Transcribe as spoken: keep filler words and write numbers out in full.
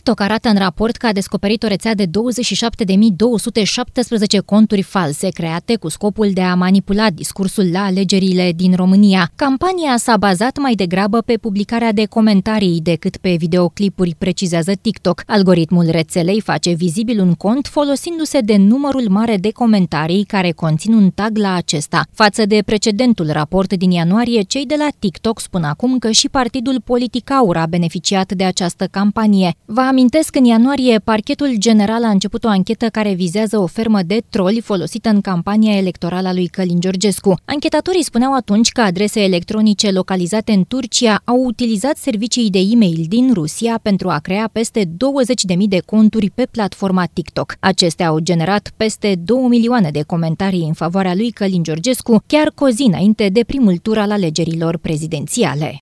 TikTok arată în raport că a descoperit o rețea de douăzeci și șapte de mii două sute șaptesprezece conturi false create cu scopul de a manipula discursul la alegerile din România. Campania s-a bazat mai degrabă pe publicarea de comentarii decât pe videoclipuri, precizează TikTok. Algoritmul rețelei face vizibil un cont folosindu-se de numărul mare de comentarii care conțin un tag la acesta. Față de precedentul raport din ianuarie, cei de la TikTok spun acum că și partidul politic Aur a beneficiat de această campanie. Vă amintesc că în ianuarie, Parchetul General a început o anchetă care vizează o fermă de troli folosită în campania electorală a lui Călin Georgescu. Anchetatorii spuneau atunci că adrese electronice localizate în Turcia au utilizat servicii de e-mail din Rusia pentru a crea peste douăzeci de mii de conturi pe platforma TikTok. Acestea au generat peste două milioane de comentarii în favoarea lui Călin Georgescu, chiar cu o zi înainte de primul tur al alegerilor prezidențiale.